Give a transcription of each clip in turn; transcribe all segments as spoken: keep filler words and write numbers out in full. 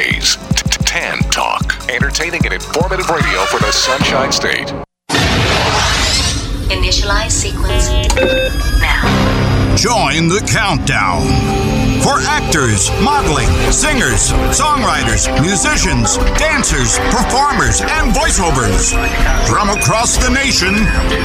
Weekdays, Tan Talk. Entertaining and informative radio for the Sunshine State. Initialize sequence now. Join the countdown for actors, modeling, singers, songwriters, musicians, dancers, performers, and voiceovers from across the nation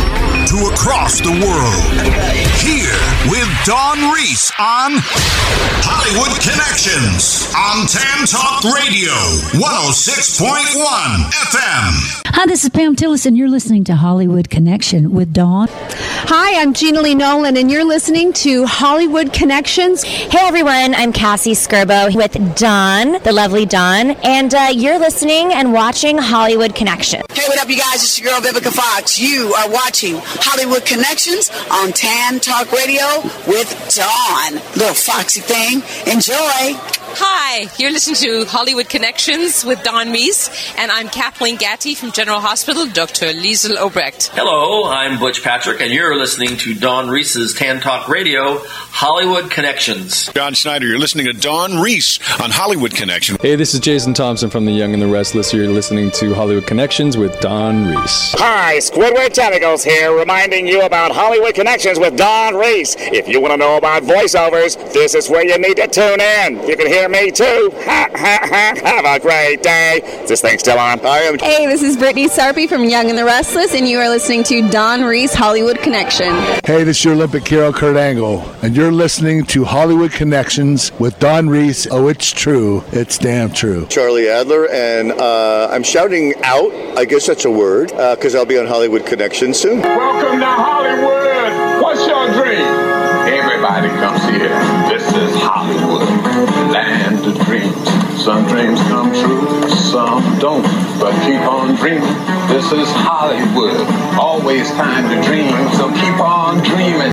to across the world. Here with Dawn Reese on Hollywood Connections on Tan Talk Radio, one oh six point one F M. Hi, this is Pam Tillis, and you're listening to Hollywood Connection with Dawn. Hi, I'm Gina Lee Nolan, and you're listening to Hollywood Connections. Hey, everyone, I'm Cassie Skirbo with Dawn, the lovely Dawn, and uh, you're listening and watching Hollywood Connection. Hey, what up, you guys? It's your girl, Vivica Fox. You are watching Hollywood Connections on Tan Talk Radio with Dawn. Little foxy thing. Enjoy. Hi, you're listening to Hollywood Connections with Dawn Reese, and I'm Kathleen Gatty from General Hospital, Doctor Liesl Obrecht. Hello, I'm Butch Patrick, and you're listening to Dawn Reese's Tan Talk Radio, Hollywood Connections. John Schneider, you're listening to Dawn Reese on Hollywood Connection. Hey, this is Jason Thompson from The Young and the Restless. You're listening to Hollywood Connections with Dawn Reese. Hi, Squidward Tentacles here, reminding you about Hollywood Connections with Dawn Reese. If you want to know about voiceovers, this is where you need to tune in. You can hear me too. Ha, ha, ha. Have a great day. Is this thing still on? I am. Hey, this is Brittany Sarpy from Young and the Restless, and you are listening to Dawn Reese Hollywood Connection. Hey, this is your Olympic hero, Kurt Angle, and you're listening to Hollywood Connections with Dawn Reese. Oh, it's true. It's damn true. Charlie Adler, and uh, I'm shouting out, I guess that's a word, because uh, I'll be on Hollywood Connections soon. Welcome to Hollywood. What's your dream? Everybody comes here. This is Hollywood, land of dreams. Some dreams come true, some don't, but keep on dreaming. This is Hollywood, always time to dream, so keep on dreaming.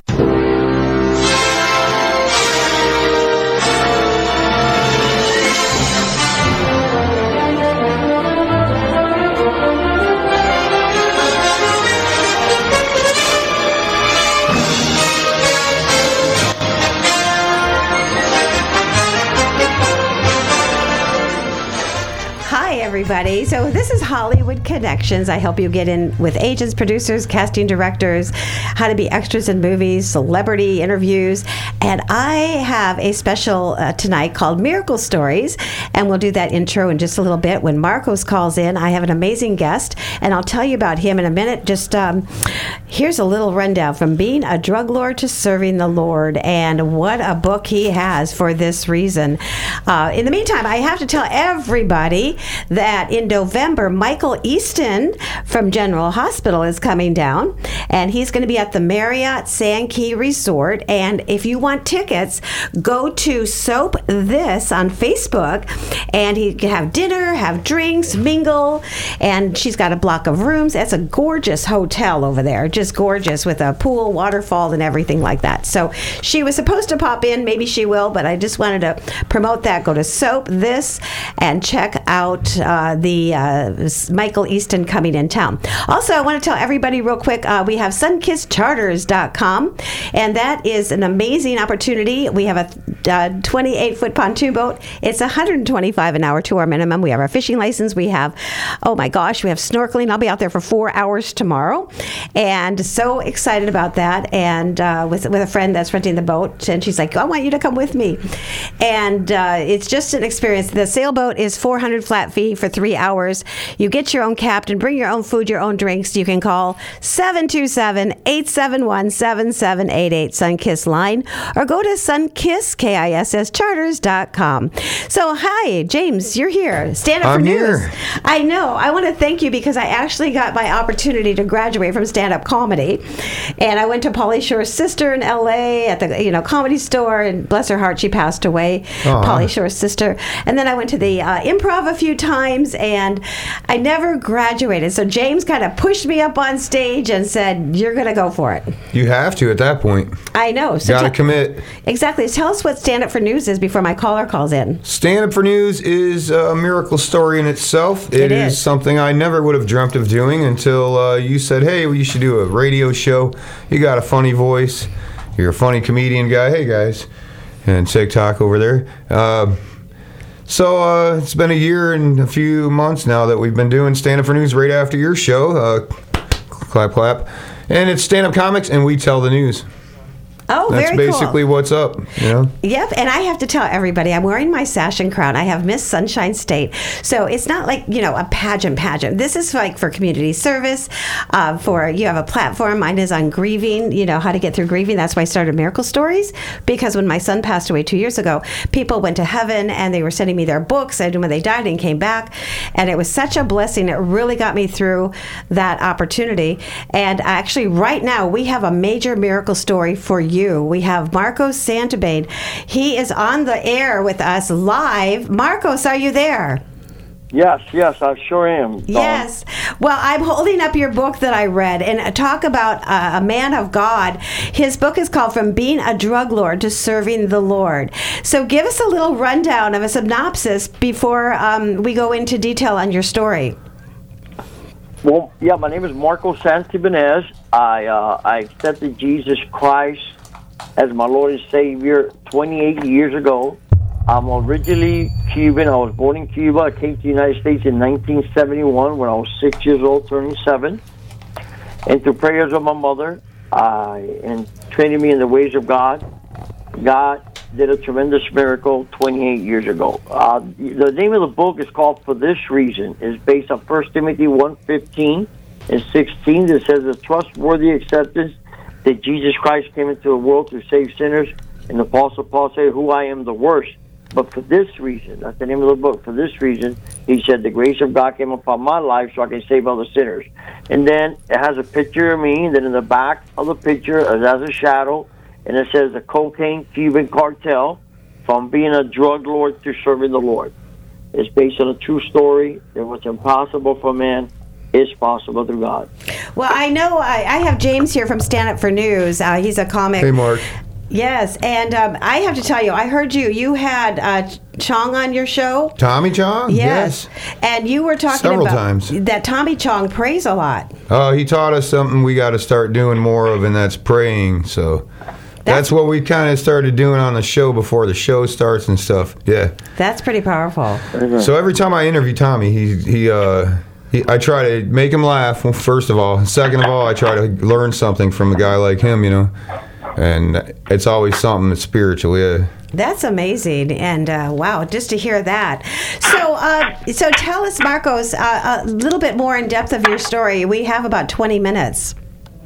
Everybody. So this is Hollywood Connections. I help you get in with agents, producers, casting directors, how to be extras in movies, celebrity interviews. And I have a special uh, tonight called Miracle Stories. And we'll do that intro in just a little bit. When Marcos calls in, I have an amazing guest. And I'll tell you about him in a minute. Just um, here's a little rundown from being a drug lord to serving the Lord. And what a book he has for this reason. Uh, in the meantime, I have to tell everybody that that in November, Michael Easton from General Hospital is coming down, and he's going to be at the Marriott Sand Key Resort. And if you want tickets, go to Soap This on Facebook, and he can have dinner, have drinks, mingle, and she's got a block of rooms. It's a gorgeous hotel over there, just gorgeous, with a pool, waterfall, and everything like that. So she was supposed to pop in, maybe she will, but I just wanted to promote that. Go to Soap This and check out uh, the uh, Michael Easton coming in town. Also, I want to tell everybody real quick, uh, we have sun kissed charters dot com, and that is an amazing opportunity. We have a uh, twenty-eight foot pontoon boat. It's one hundred twenty-five an hour to our minimum. We have our fishing license. We have, oh my gosh, we have snorkeling. I'll be out there for four hours tomorrow, and so excited about that. And uh, with with a friend that's renting the boat, and she's like, I want you to come with me. And uh, it's just an experience. The sailboat is four hundred flat fee for three hours. You get your own captain, bring your own food, your own drinks. You can call seven two seven, eight seven one, seven seven eight eight Sunkiss line, or go to sunkiss, K I S S, charters dot com. So, hi, James, you're here. Stand Up for I'm News. Here. I know. I want to thank you because I actually got my opportunity to graduate from stand-up comedy. And I went to Pauly Shore's sister in L A at the you know Comedy Store, and bless her heart, she passed away, Aww. Pauly Shore's sister. And then I went to the uh, Improv a few times, and I never graduated. So James kind of pushed me up on stage and said, you're going to go for it. You have to at that point. I know. So Got to te- commit. Exactly. Tell us what Stand Up for News is before my caller calls in. Stand Up for News is a miracle story in itself. It it is. is something I never would have dreamt of doing until uh, you said, hey, well, you should do a radio show. You got a funny voice. You're a funny comedian guy. Hey, guys. And TikTok over there. Uh, So uh, it's been a year and a few months now that we've been doing Stand Up for News right after your show. Uh, clap, clap. And it's Stand Up Comics, and we tell the news. Oh, That's very cool. That's basically what's up, you know? Yep, and I have to tell everybody, I'm wearing my sash and crown. I have Miss Sunshine State. So it's not like, you know, a pageant pageant. This is like for community service, uh, for, you have a platform. Mine is on grieving, you know, how to get through grieving. That's why I started Miracle Stories, because when my son passed away two years ago, people went to heaven and they were sending me their books, and when they died and came back, and it was such a blessing. It really got me through that opportunity. And actually, right now, we have a major miracle story for you. You. We have Marcos Santabane. He is on the air with us live. Marcos, are you there? Yes, yes, I sure am. Dawn. Yes. Well, I'm holding up your book that I read, and talk about uh, a man of God. His book is called From Being a Drug Lord to Serving the Lord. So give us a little rundown of a synopsis before um, we go into detail on your story. Well, yeah, my name is Marcos Santibanez. I, uh, I accepted Jesus Christ as my Lord and Savior twenty-eight years ago. I'm originally Cuban. I was born in Cuba. I came to the United States in nineteen seventy-one when I was six years old, turning seven. And through prayers of my mother uh, and training me in the ways of God, God did a tremendous miracle twenty-eight years ago. Uh, the name of the book is called For This Reason. It's based on First Timothy one fifteen and sixteen that says the trustworthy acceptance that Jesus Christ came into the world to save sinners. And the Apostle Paul said, who I am the worst. But for this reason, that's the name of the book, for this reason, he said, the grace of God came upon my life so I can save other sinners. And then it has a picture of me, and then in the back of the picture, it has a shadow, and it says the cocaine Cuban cartel, from being a drug lord to serving the Lord. It's based on a true story that what's impossible for man is possible through God. Well, I know I, I have James here from Stand Up for News. Uh, he's a comic. Hey, Mark. Yes, and um, I have to tell you, I heard you. You had uh, Chong on your show. Tommy Chong? Yes. yes. And you were talking Several about times. that Tommy Chong prays a lot. Oh, he taught us something we got to start doing more of, and that's praying. So that's, that's what we kind of started doing on the show before the show starts and stuff. Yeah. That's pretty powerful. So every time I interview Tommy, he he uh. I try to make him laugh, well, first of all. Second of all, I try to learn something from a guy like him, you know. And it's always something that's spiritual, yeah. That's amazing. And, uh, wow, just to hear that. So uh, so tell us, Marcos, uh, a little bit more in depth of your story. We have about twenty minutes.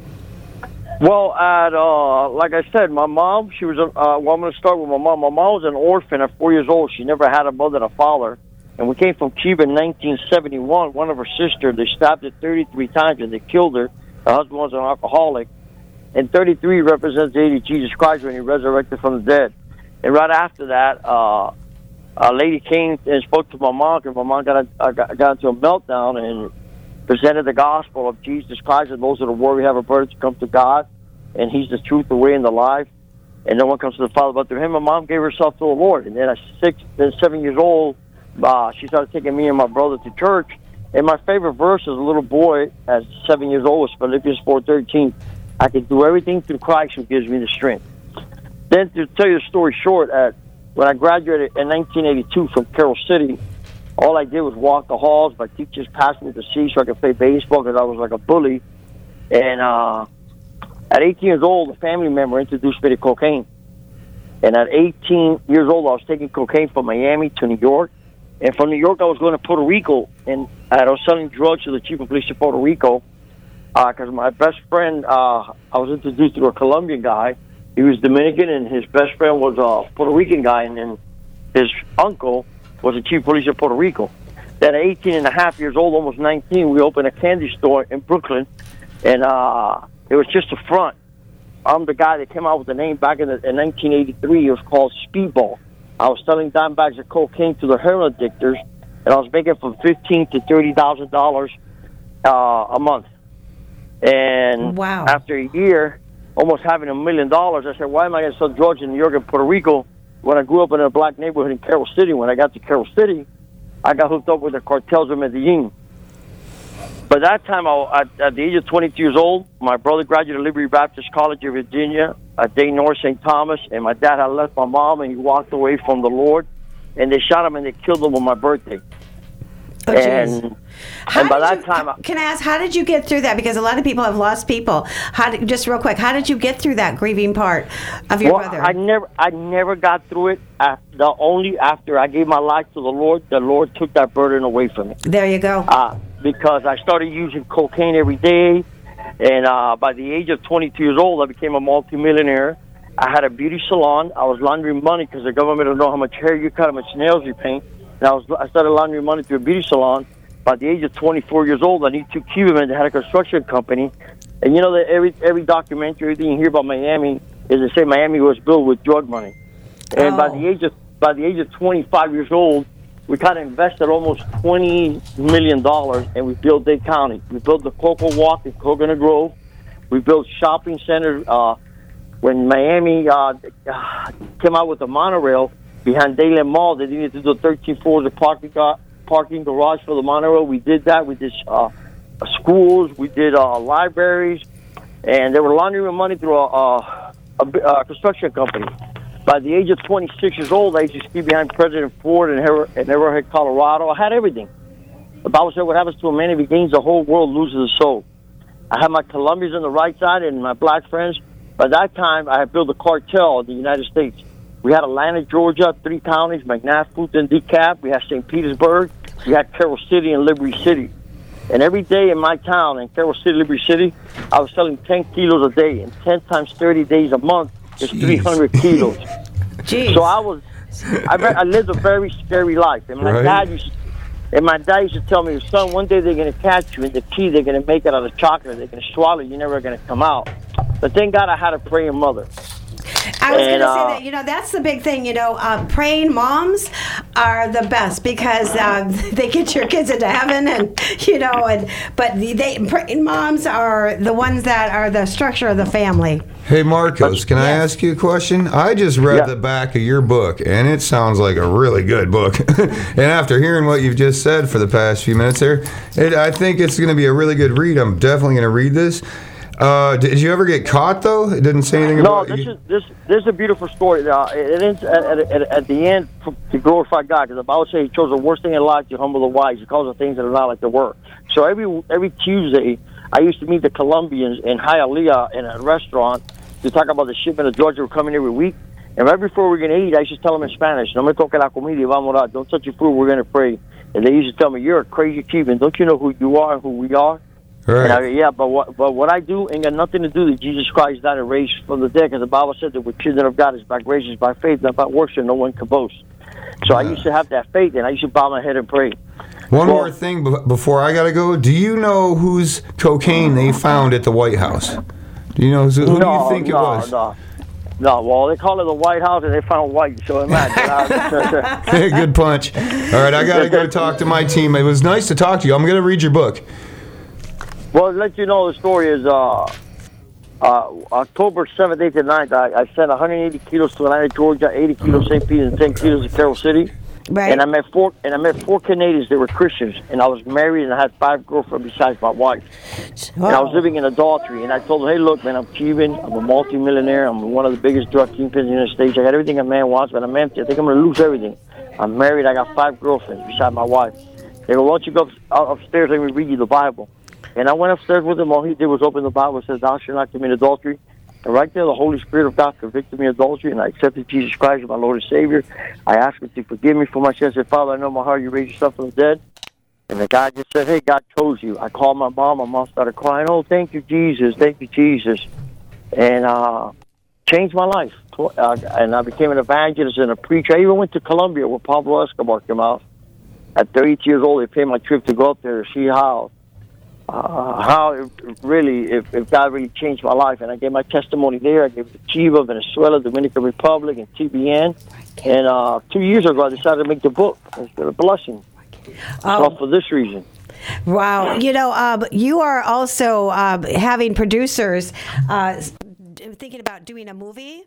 Well, at, uh, like I said, my mom, she was, a, uh, well, I'm going to start with my mom. My mom was an orphan at four years old. She never had a mother and a father. And we came from Cuba in nineteen seventy-one. One of her sisters, they stabbed her thirty-three times and they killed her. Her husband was an alcoholic. And thirty-three represents the age of Jesus Christ when he resurrected from the dead. And right after that, uh, a lady came and spoke to my mom, because my mom got, a, got, got into a meltdown and presented the gospel of Jesus Christ. And those are the word we have a birth to come to God. And he's the truth, the way, and the life. And no one comes to the Father but through him. My mom gave herself to the Lord. And then at six, then seven years old, Uh, she started taking me and my brother to church. And my favorite verse as a little boy, at seven years old, was Philippians four thirteen. I can do everything through Christ who gives me the strength. Then to tell you the story short, at, when I graduated in nineteen eighty-two from Carroll City, all I did was walk the halls. My teachers passed me to see so I could play baseball because I was like a bully. And uh, at eighteen years old, a family member introduced me to cocaine. And at eighteen years old, I was taking cocaine from Miami to New York. And from New York, I was going to Puerto Rico, and I was selling drugs to the chief of police of Puerto Rico because uh, my best friend, uh, I was introduced to a Colombian guy. He was Dominican, and his best friend was a Puerto Rican guy, and then his uncle was the chief of police of Puerto Rico. Then at eighteen and a half years old, almost nineteen, we opened a candy store in Brooklyn, and uh, it was just a front. I'm the guy that came out with the name back in, the, in nineteen eighty-three. It was called Speedball. I was selling dime bags of cocaine to the heroin addictors, and I was making from fifteen to thirty thousand dollars uh, a month. And wow. After a year, almost having a million dollars, I said, "Why am I going to sell drugs in New York and Puerto Rico when I grew up in a black neighborhood in Carroll City?" When I got to Carroll City, I got hooked up with the cartels of Medellin. By that time, I, at, at the age of twenty-two years old, my brother graduated Liberty Baptist College of Virginia, at Day North Saint Thomas, and my dad had left my mom, and he walked away from the Lord. and they shot him and they killed him on my birthday. Oh, and How and by did that you- time, I, Can I ask, how did you get through that? Because a lot of people have lost people. How did, just real quick, how did you get through that grieving part of your well, brother? I never, I never got through it. After, only after I gave my life to the Lord, the Lord took that burden away from me. There you go. Uh, because I started using cocaine every day, and uh, by the age of twenty-two years old, I became a multimillionaire. I had a beauty salon. I was laundering money because the government don't know how much hair you cut, how much nails you paint. And I was, I started laundering money through a beauty salon. By the age of twenty-four years old, I knew two Cuban that had a construction company. And you know that every every documentary, everything you hear about Miami is they say Miami was built with drug money. And Oh. by the age of by the age of twenty-five years old, we kind of invested almost twenty million dollars, and we built Dade County. We built the Cocoa Walk in Coconut Grove. We built shopping centers. Uh, when Miami uh, came out with the monorail behind Dayland Mall, they needed to do thirteen floors of parking gar- parking garage for the monorail. We did that. We did uh, schools. We did uh, libraries, and they were laundering money through a, a, a, a construction company. By the age of twenty-six years old, I used to ski behind President Ford in, Her- in Arrowhead, Colorado. I had everything. The Bible said what happens to a man if he gains the whole world, loses his soul. I had my Colombians on the right side and my black friends. By that time, I had built a cartel in the United States. We had Atlanta, Georgia, three counties, McNabb, Fulton, DeKalb. We had Saint Petersburg. We had Carroll City and Liberty City. And every day in my town, in Carroll City, Liberty City, I was selling ten kilos a day. And ten times thirty days a month is three hundred kilos. Jeez. So I was, I, re- I lived a very scary life. And my Right. dad used to, and my dad used to tell me, son, one day they're going to catch you in the key. They're going to make it out of chocolate. They're going to swallow you. You're never going to come out. But thank God I had a praying mother. I was going And, to uh, say that, you know, that's the big thing. You know, uh, praying moms are the best because uh, they get your kids into heaven, and you know, and but the, they praying moms are the ones that are the structure of the family. Hey, Marcos, can I ask you a question? I just read Yeah. the back of your book, and it sounds like a really good book. And after hearing what you've just said for the past few minutes there, it, I think it's going to be a really good read. I'm definitely going to read this. Uh, did you ever get caught, though? It didn't say anything No, about this you. is this this is a beautiful story. Uh, it ends at, at, at, at the end f- to glorify God, because the Bible says He chose the worst thing in life to humble the wise. He calls the things that are not like they were. So every every Tuesday, I used to meet the Colombians in Hialeah in a restaurant to talk about the shipment of drugs that were coming every week. And right before we were going to eat, I used to tell them in Spanish, "No me toque la comida y vamos a orar. Don't touch your food. We're going to pray." And they used to tell me, "You're a crazy Cuban. Don't you know who you are and who we are?" Right. And I, yeah, but what but what I do ain't got nothing to do with Jesus Christ died and raised from the dead, because the Bible said that we're children of God is by grace, is by faith, not by works, and no one can boast. So I used to have that faith, and I used to bow my head and pray. One Well- more thing be- before I got to go. Do you know whose cocaine they found at the White House? Do you know who, who no, do you think no, it was? No, no. Well, they call it the White House, and they found white. So imagine. Good punch. All right, I got to go talk to my team. It was nice to talk to you. I'm going to read your book. Well, to let you know, the story is uh, uh, October seventh, eighth, and ninth. I, I sent one hundred eighty kilos to Atlanta, Georgia, eighty kilos to Saint Peter, and ten kilos to Carroll City. Right. And I met four, and I met four Canadians that were Christians, and I was married, and I had five girlfriends besides my wife. And I was living in adultery, and I told them, "Hey, look, man, I'm Cuban. I'm a multimillionaire. I'm one of the biggest drug kingpins in the United States. I got everything a man wants, but I'm empty. I think I'm going to lose everything. I'm married. I got five girlfriends besides my wife." They go, "Why don't you go up, upstairs? Let me read you the Bible." And I went upstairs with him. All he did was open the Bible and said, "Thou shalt not commit adultery." And right there, the Holy Spirit of God convicted me of adultery, and I accepted Jesus Christ as my Lord and Savior. I asked him to forgive me for my sins. I said, "Father, I know my heart. You raised yourself from the dead." And the guy just said, "Hey, God chose you." I called my mom. My mom started crying. "Oh, thank you, Jesus. Thank you, Jesus." And uh, changed my life. Uh, and I became an evangelist and a preacher. I even went to Colombia where Pablo Escobar came out. At thirty-two years old, they paid my trip to go up there to see how Uh, how it really, if, if God really changed my life. And I gave my testimony there. I gave it to Cuba, Venezuela, Dominican Republic, and T B N. And uh, two years ago, I decided to make the book. It's been a blessing. Oh. So for this reason. Wow. You know, uh, you are also uh, having producers uh, thinking about doing a movie.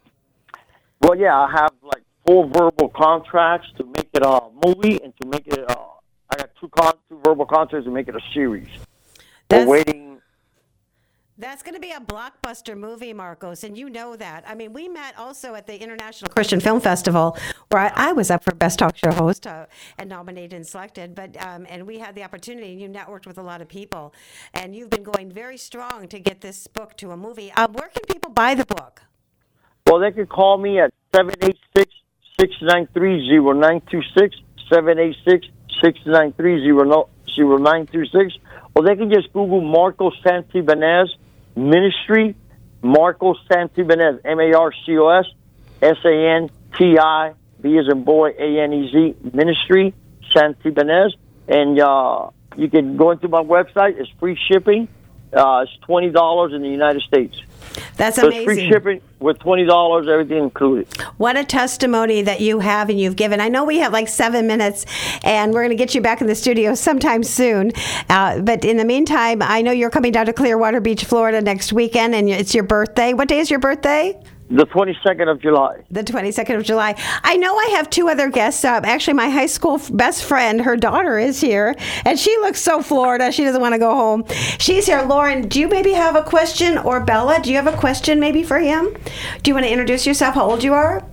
Well, yeah, I have like four verbal contracts to make it a movie and to make it, uh, I got two, con- two verbal contracts to make it a series. We're waiting. That's going to be a blockbuster movie, Marcos, and you know that. I mean, we met also at the International Christian Film Festival, where I, I was up for Best Talk Show Host uh, and nominated and selected. But um, and we had the opportunity, and you networked with a lot of people, and you've been going very strong to get this book to a movie. Uh, where can people buy the book? Well, they can call me at seven eight six, six nine three, zero nine two six, seven eight six, six nine three, zero nine two six, or they can just Google Marcos Santibanez Ministry, Marcos Santibanez, M A R C O S, S A N T I, B as in boy, A N E Z, Ministry, Santibanez, and uh, you can go into my website. It's free shipping. Uh, it's twenty dollars in the United States. That's so amazing. It's free shipping with twenty dollars, everything included. What a testimony that you have and you've given. I know we have like seven minutes, and we're going to get you back in the studio sometime soon. Uh, but in the meantime, I know you're coming down to Clearwater Beach, Florida next weekend, and it's your birthday. What day is your birthday? The twenty-second of July. The twenty-second of July. I know I have two other guests up. Actually, my high school best friend, her daughter is here, and she looks so Florida. She doesn't want to go home. She's here. Lauren, do you maybe have a question? Or Bella, do you have a question maybe for him? Do you want to introduce yourself, how old you are?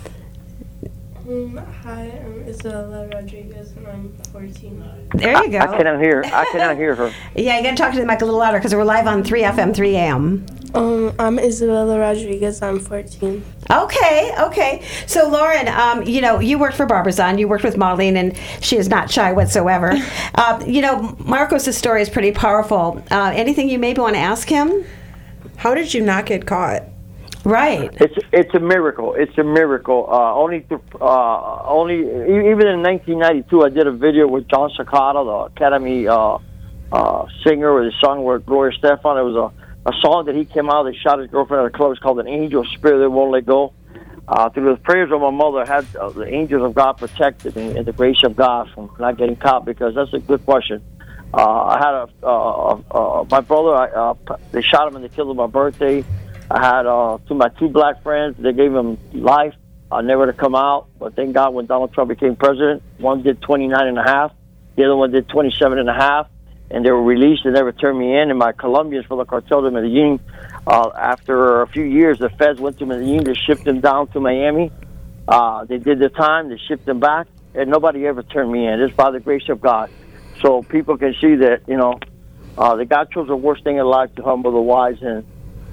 Um, hi, I'm Isabella Rodriguez, and I'm fourteen. There you go. I, I cannot hear. I cannot hear her. Yeah, you got to talk to the mic a little louder because we're live on three F M, three A M. Um, I'm Isabella Rodriguez. I'm fourteen. Okay, okay. So, Lauren, um, you know, you worked for Barbizon. You worked with modeling, and she is not shy whatsoever. uh, you know, Marcos' story is pretty powerful. Uh, anything you maybe want to ask him? How did you not get caught? Right. It's it's a miracle. It's a miracle. Uh, only to, uh, only even in nineteen ninety-two, I did a video with John Sakata, the Academy uh, uh, singer, with his song with Gloria Stefan. It was a a song that he came out, they shot his girlfriend at a club. It's called An Angel Spirit That Won't Let Go. Uh, through the prayers of my mother, I had uh, the angels of God protected me and the grace of God from not getting caught, because that's a good question. Uh, I had a, uh, uh, my brother, I, uh, they shot him and they killed him on my birthday. I had uh, two, my two black friends, they gave him life, uh, never to come out. But thank God when Donald Trump became president, one did twenty-nine and a half, the other one did twenty-seven and a half. And they were released and never turned me in. And my Colombians for the Cartel de Medellin, uh, after a few years, the feds went to Medellin. They shipped them down to Miami. Uh, they did the time. They shipped them back. And nobody ever turned me in. It's by the grace of God. So people can see that, you know, uh, that God chose the worst thing in life to humble the wise. And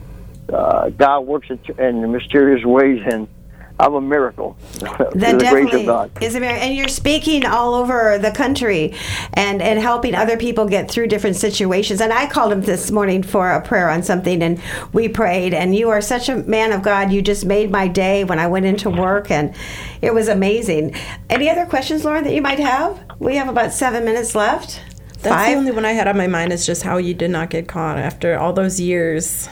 uh, God works in, in mysterious ways. And I'm a miracle. That the definitely grace of God. is a miracle. And you're speaking all over the country and, and helping other people get through different situations. And I called him this morning for a prayer on something, and we prayed. And you are such a man of God. You just made my day when I went into work, and it was amazing. Any other questions, Lauren, that you might have? We have about seven minutes left. That's Five? the only one I had on my mind, is just how you did not get caught after all those years.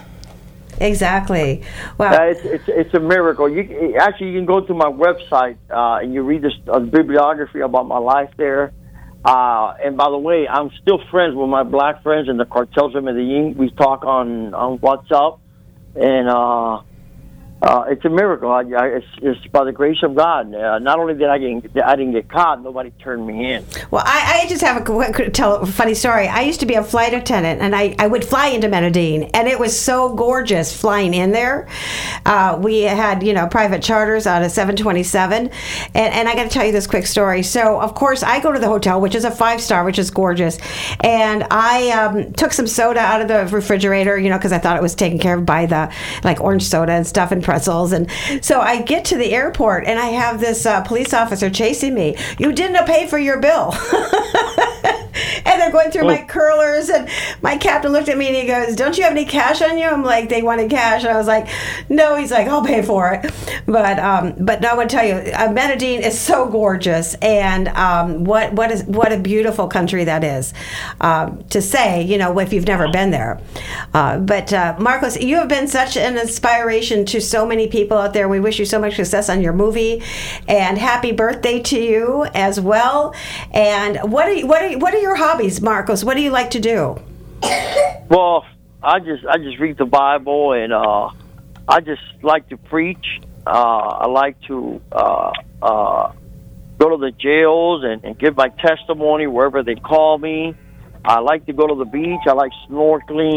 Exactly. Wow. Uh, it's, it's it's a miracle. You actually you can go to my website uh, and you read this uh, bibliography about my life there. Uh, and by the way, I'm still friends with my black friends in the Cartels of Medellin. We talk on on WhatsApp, and uh, uh, it's a miracle. I, I, it's, it's by the grace of God. Uh, not only did I get I didn't get caught, nobody turned me in. Well, I, I just have a quick, tell a funny story. I used to be a flight attendant, and I, I would fly into Medellin, and it was so gorgeous flying in there. Uh, we had, you know, private charters out of seven twenty-seven, and, and I got to tell you this quick story. So, of course, I go to the hotel, which is a five-star, which is gorgeous, and I um, took some soda out of the refrigerator, you know, because I thought it was taken care of by the, like, orange soda and stuff and pretzels. And so I get to the airport, and I have this uh, police officer chasing me. You didn't pay for your bill. And they're going through my curlers, and my captain looked at me and he goes, don't you have any cash on you? I'm like, they wanted cash. And I was like, no. He's like, I'll pay for it. But um, but no, I want to tell you, uh, Medellin is so gorgeous, and um, what what is what a beautiful country that is. Um, to say, you know, if you've never been there. Uh, but uh, Marcos, you have been such an inspiration to so many people out there. We wish you so much success on your movie, and happy birthday to you as well. And what are you, what are what are your hobbies, Marcos? What do you like to do? Well, I just I just read the Bible, and uh, I just like to preach. Uh, I like to uh, uh, go to the jails and, and give my testimony wherever they call me. I like to go to the beach. I like snorkeling.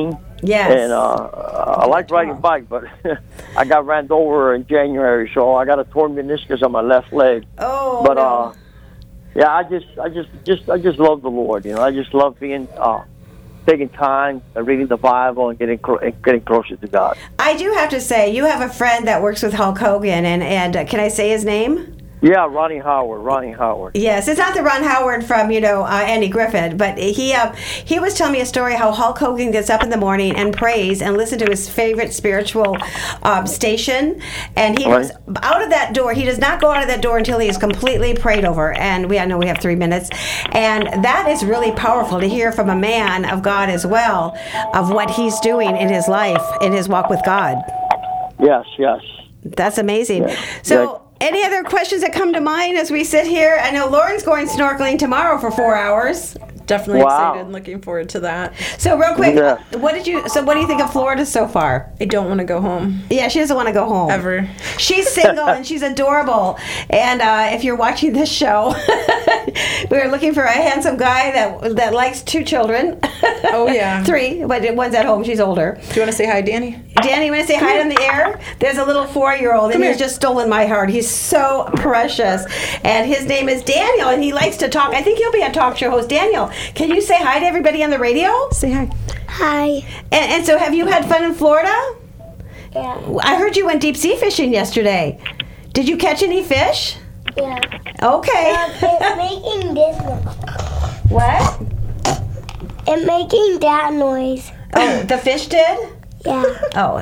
Yes. And uh, I like riding bike, but I got ran over in January, so I got a torn meniscus on my left leg. Oh. But no. uh, yeah, I just, I just, just, I just love the Lord. You know, I just love being, uh, taking time and reading the Bible and getting clo- and getting closer to God. I do have to say, you have a friend that works with Hulk Hogan, and and uh, can I say his name? Yeah, Ronnie Howard. Ronnie Howard. Yes, it's not the Ron Howard from, you know, uh, Andy Griffith, but he uh, he was telling me a story how Hulk Hogan gets up in the morning and prays and listens to his favorite spiritual um, station, and he Right. goes out of that door. He does not go out of that door until he is completely prayed over, and we I know we have three minutes, and that is really powerful to hear from a man of God as well, of what he's doing in his life, in his walk with God. Yes, yes. That's amazing. Yeah. So... Yeah. Any other questions that come to mind as we sit here? I know Lauren's going snorkeling tomorrow for four hours. Definitely Wow. excited and looking forward to that. So real quick, Yeah. what did you? So what do you think of Florida so far? I don't want to go home. Yeah, she doesn't want to go home Ever. She's single and she's adorable. And uh, if you're watching this show, we're looking for a handsome guy that that likes two children. Oh, yeah. Three, but one's at home. She's older. Do you want to say hi, Danny? Danny, you want to say hi on the air? There's a little four-year-old, and Come he's here. just stolen my heart. He's so precious. And his name is Daniel, and he likes to talk. I think he'll be a talk show host. Daniel, can you say hi to everybody on the radio? Say hi. Hi. And, and so have you had fun in Florida? Yeah. I heard you went deep sea fishing yesterday. Did you catch any fish? Yeah. Okay. Um, it's making this noise. What? It's making that noise. Oh, the fish did? Yeah. Oh.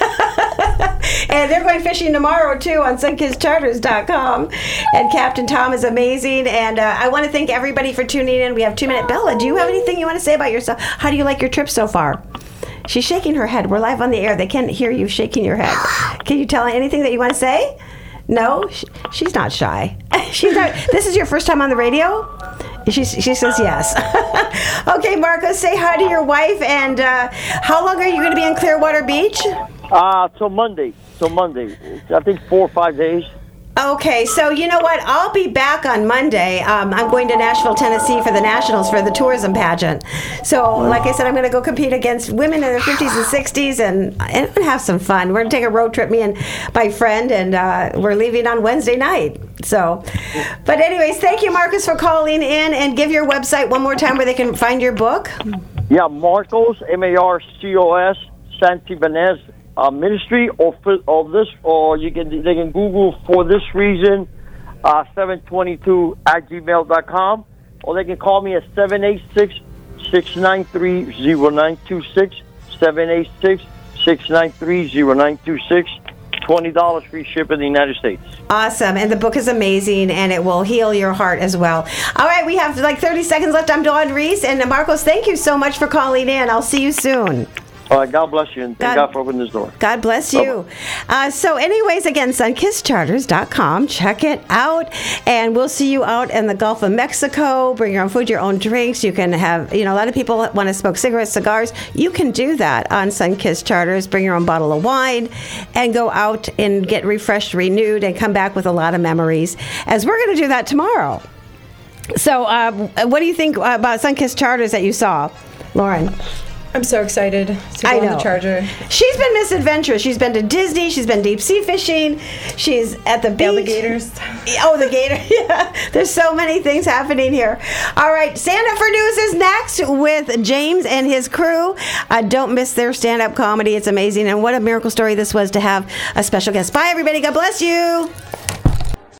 And they're going fishing tomorrow, too, on sun kiss charters dot com. And Captain Tom is amazing. And uh, I want to thank everybody for tuning in. We have two minutes. Bella, do you have anything you want to say about yourself? How do you like your trip so far? She's shaking her head. We're live on the air. They can't hear you shaking your head. Can you tell anything that you want to say? No? She, she's not shy. She's not. This is your first time on the radio? She, she says yes. Okay, Marcos, say hi to your wife. And uh, how long are you going to be in Clearwater Beach? Uh, till Monday. Till Monday. I think four or five days. Okay, so you know what? I'll be back on Monday. Um, I'm going to Nashville, Tennessee for the Nationals for the tourism pageant. So, like I said, I'm going to go compete against women in their fifties and sixties and, and have some fun. We're going to take a road trip, me and my friend, and uh, we're leaving on Wednesday night. So, but anyways, thank you, Marcus, for calling in, and give your website one more time where they can find your book. Yeah, Marcos, M A R C O S, Santibanez uh, Ministry, or for, or this, or you can they can Google For This Reason, uh, seven twenty-two at gmail dot com, or they can call me at seven eight six, six nine three, zero nine two six, seven eight six, six nine three, zero nine two six. twenty dollars free ship in the United States. Awesome. And the book is amazing, and it will heal your heart as well. All right, we have like thirty seconds left. I'm Dawn Reese. And Marcos, thank you so much for calling in. I'll see you soon. All right, God bless you, and thank God- God for opening this door. God bless you. Uh, so anyways, again, sun kiss charters dot com. Check it out. And we'll see you out in the Gulf of Mexico. Bring your own food, your own drinks. You can have, you know, a lot of people want to smoke cigarettes, cigars. You can do that on Sunkiss Charters. Bring your own bottle of wine and go out and get refreshed, renewed, and come back with a lot of memories, as we're going to do that tomorrow. So uh, what do you think about Sunkiss Charters that you saw, Lauren? I'm so excited to go I on know. the Charger. She's been misadventurous. She's been to Disney. She's been deep sea fishing. She's at the beach. Alligators. Oh, the gator. Yeah. There's so many things happening here. All right. Stand Up for News is next with James and his crew. Uh, don't miss their stand-up comedy. It's amazing. And what a miracle story this was to have a special guest. Bye, everybody. God bless you.